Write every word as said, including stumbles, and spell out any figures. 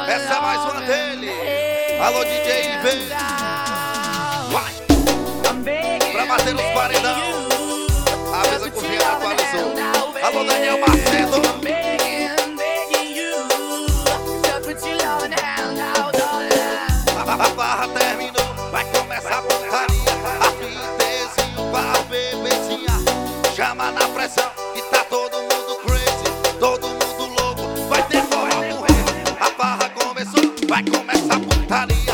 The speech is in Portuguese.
Essa é mais uma dele. Alô, D J I V. Vai. Pra bater os paredão. A mesa cozinha atualizou. Alô, Daniel Marcelo. A barra terminou, vai começar a putaria. A fitezinho para bebezinha. Chama na pressão que tá todo mundo crazy, todo mundo louco. Vai ter forró no rei. A barra começou, vai começar a putaria.